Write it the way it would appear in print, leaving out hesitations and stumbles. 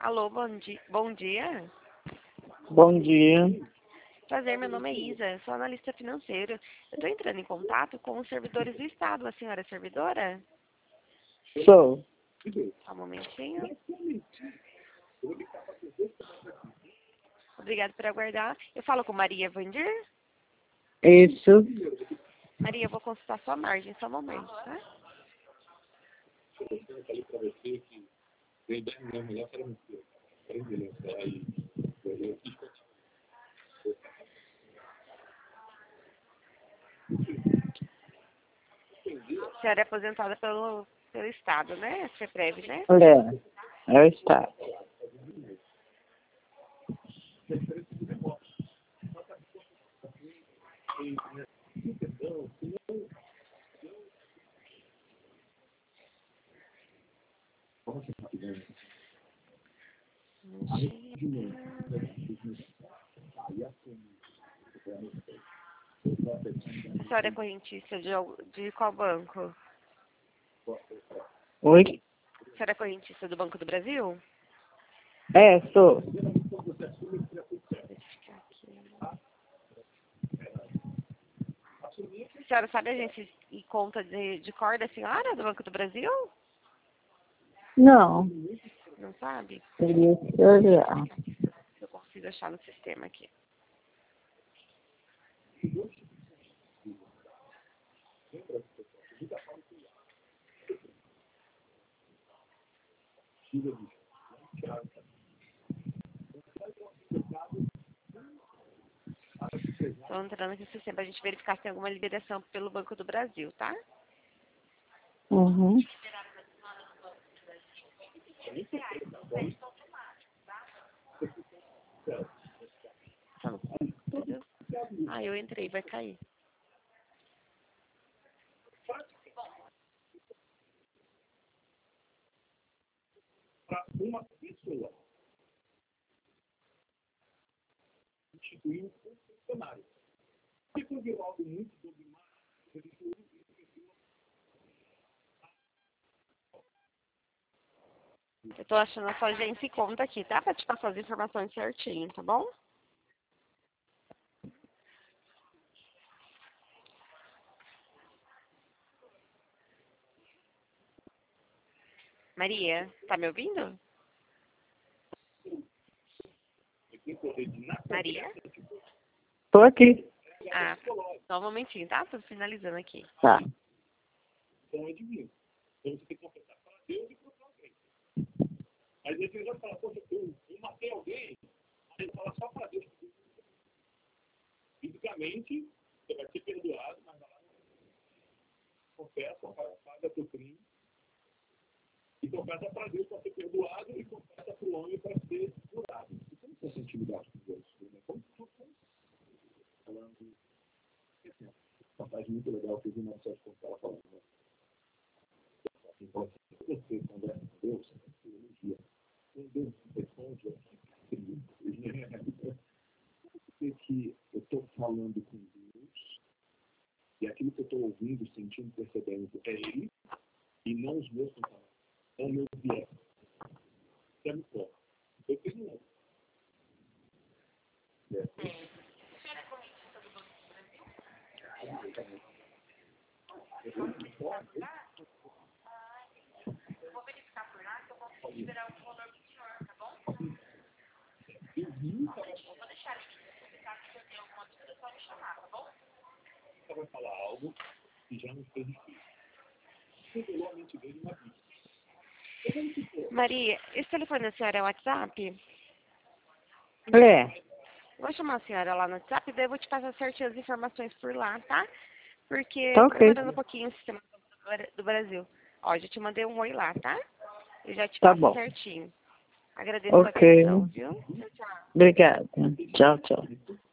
Alô, bom dia. Bom dia. Prazer, meu nome é Isa, sou analista financeiro. Eu estou entrando em contato com os servidores do Estado. A senhora é servidora? Sou. Só um momentinho. Obrigada por aguardar. Eu falo com Maria Vandir. Isso. Maria, eu vou consultar sua margem, só um momento, tá? A senhora é aposentada pelo Estado, né? CEPREV, né? É o Estado. A senhora é correntista de qual banco? Oi? A senhora é correntista do Banco do Brasil? É, sou. A senhora sabe a agência e conta de cor da senhora do Banco do Brasil? Não. Não sabe? Teria que olhar. Eu consigo achar no sistema aqui. Estou entrando aqui no sistema para a gente verificar se tem alguma liberação pelo Banco do Brasil, tá? Uhum. Então, entendeu? Ah, eu entrei, vai cair. Eu tô achando a sua agência e conta aqui, tá? Pra te passar as informações certinho, tá bom? Maria, tá me ouvindo? Maria? Tô aqui. Ah, só um momentinho, tá? Tô finalizando aqui. Tá. Que eu estou falando com Deus e aquilo que eu estou ouvindo, sentindo, percebendo é Ele e não os meus pensamentos, não o meu viés. Isso é muito bom. Eu fiz um outro. Você vai falar algo que já não fez difícil. Revelou a mente dele uma vida. Maria, esse telefone da senhora é o WhatsApp? É. Vou chamar a senhora lá no WhatsApp, daí eu vou te passar certinho as informações por lá, tá? Porque Tá tá ok. demorando um pouquinho o sistema do Brasil. Ó, já te mandei um oi lá, tá? Eu já te Tá passo bom. certinho. Agradeço a Ok. atenção, viu? Tchau, tchau. Obrigada. Tchau, tchau.